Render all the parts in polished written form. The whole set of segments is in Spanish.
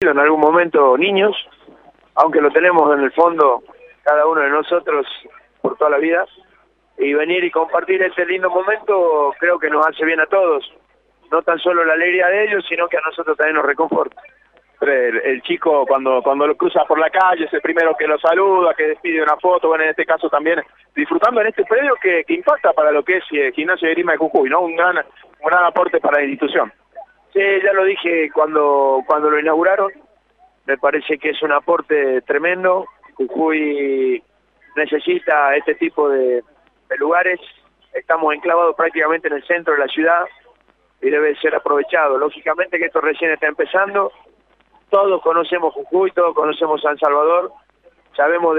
en algún momento niños, aunque lo tenemos en el fondo cada uno de nosotros por toda la vida, y venir y compartir este lindo momento creo que nos hace bien a todos, no tan solo la alegría de ellos, sino que a nosotros también nos reconforta. El chico cuando lo cruza por la calle es el primero que lo saluda, que despide una foto, bueno, en este caso también disfrutando en este predio que impacta para lo que es Gimnasia de Esgrima de Jujuy, ¿no? Un gran aporte para la institución. Sí, ya lo dije cuando lo inauguraron, me parece que es un aporte tremendo. Jujuy necesita este tipo de lugares, estamos enclavados prácticamente en el centro de la ciudad y debe ser aprovechado. Lógicamente que esto recién está empezando, todos conocemos Jujuy, todos conocemos San Salvador, sabemos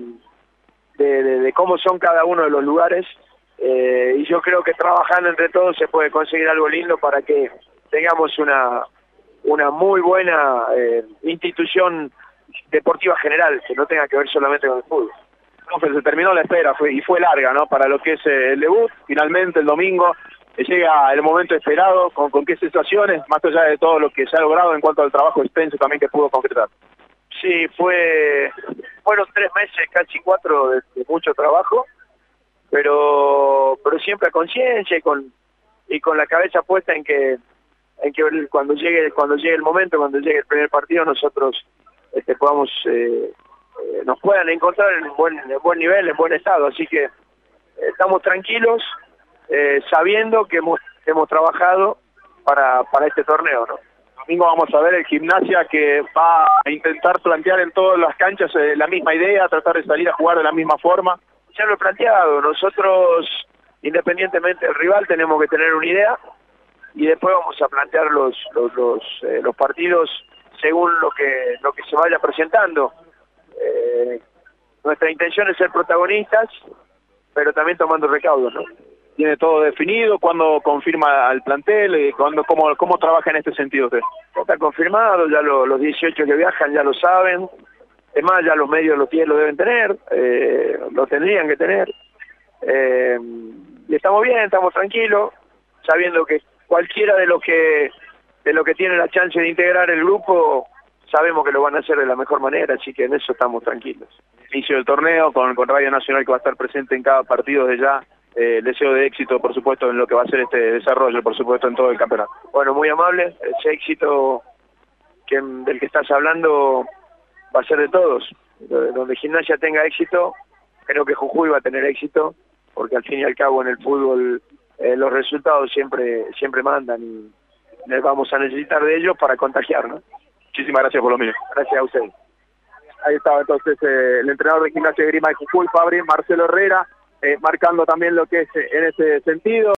de cómo son cada uno de los lugares, y yo creo que trabajando entre todos se puede conseguir algo lindo para que tengamos una muy buena institución deportiva general, que no tenga que ver solamente con el fútbol. Se terminó la espera y fue larga, ¿no? Para lo que es el debut, finalmente el domingo llega el momento esperado, con qué situaciones, más allá de todo lo que se ha logrado en cuanto al trabajo extenso también que pudo concretar. Sí, fueron 3 meses, casi 4 de mucho trabajo, pero siempre a conciencia y con la cabeza puesta en que cuando llegue el momento, cuando llegue el primer partido, nosotros podamos nos puedan encontrar en buen nivel, en buen estado, así que estamos tranquilos, sabiendo que hemos trabajado para este torneo, ¿no? Domingo vamos a ver el Gimnasia que va a intentar plantear en todas las canchas la misma idea, tratar de salir a jugar de la misma forma. Ya lo he planteado, nosotros, independientemente del rival, tenemos que tener una idea y después vamos a plantear los partidos según lo que se vaya presentando. Nuestra intención es ser protagonistas, pero también tomando recaudos, ¿no? ¿Tiene todo definido? ¿Cuándo confirma al plantel? ¿Cómo trabaja en este sentido usted? Ya está confirmado, ya los 18 que viajan ya lo saben. Es más, ya los medios lo deben tener, lo tendrían que tener. Y estamos bien, estamos tranquilos, sabiendo que cualquiera de los que tiene la chance de integrar el grupo, sabemos que lo van a hacer de la mejor manera, así que en eso estamos tranquilos. Inicio del torneo con Radio Nacional que va a estar presente en cada partido de ya. Deseo de éxito, por supuesto, en lo que va a ser este desarrollo, por supuesto, en todo el campeonato. Bueno, muy amable. Ese éxito del que estás hablando va a ser de todos. Donde Gimnasia tenga éxito, creo que Jujuy va a tener éxito, porque al fin y al cabo en el fútbol los resultados siempre mandan y vamos a necesitar de ellos para contagiarnos. Muchísimas gracias por lo mío. Gracias a ustedes. Ahí estaba entonces el entrenador de Gimnasia de Esgrima de Jujuy, Fabri, Marcelo Herrera, marcando también lo que es en ese sentido.